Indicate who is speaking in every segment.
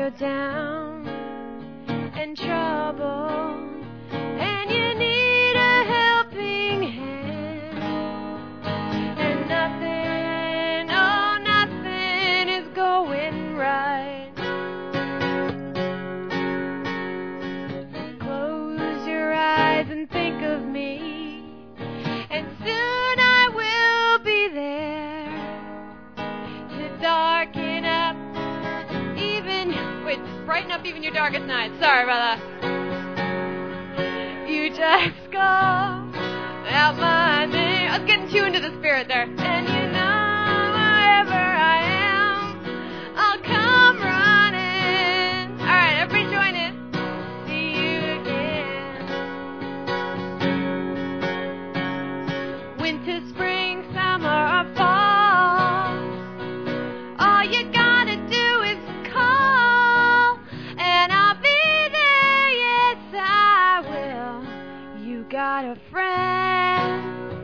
Speaker 1: you're down and troubled, and you need a helping hand, and nothing, oh, nothing is going right. Close your eyes and think of me, and soon I will be there to darken up brighten up even your darkest nights. Sorry about that. You just call out my name. I was getting too into the spirit there. And you know wherever I am, I'll come running. All right, everybody join in. See you again. Winter, spring, summer, or fall, all you gotta do is call, and I'll be there, yes I will. You got a friend.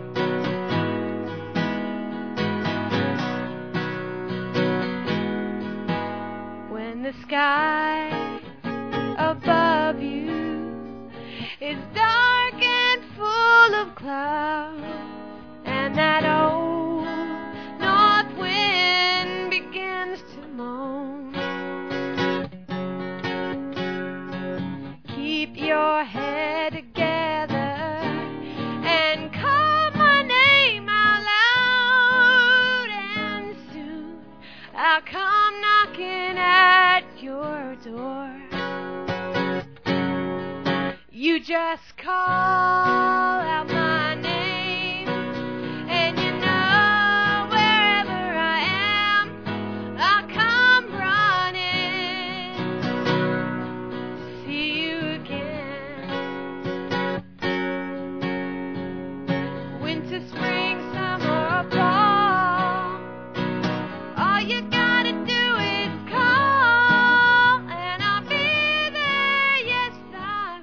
Speaker 1: When the sky above you is dark and full of clouds, and that old north wind begins to moan, keep your head together and call my name out loud, and soon I'll come knocking at your door. You just call out my name, and you know wherever I am, I'll come running. See you again. Winter, spring, summer, or fall, all you gotta do is call, and I'll be there, yes I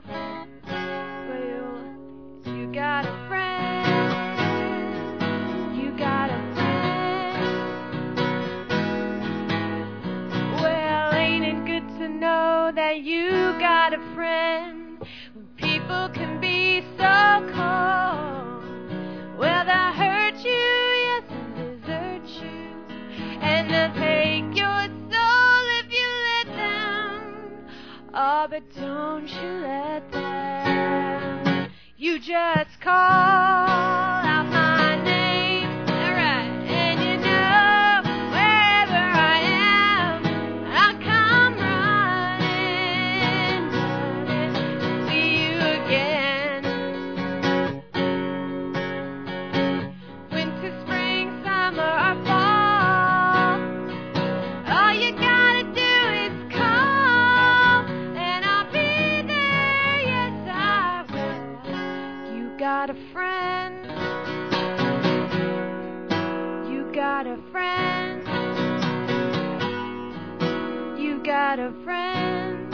Speaker 1: will. You got a friend. You got a friend. Well, ain't it good to know that you got a friend when people can be so cold? Well, they'll hurt you, yes, and desert you, and they'll take your soul if you let them. Oh, but don't you let them. You just call out my name, alright, and you know wherever I am, I'll come running, running, see you again. Winter, spring, summer, or fall, all you gotta do is call, and I'll be there, yes I will. You got a friend. You got a friend. You got a friend.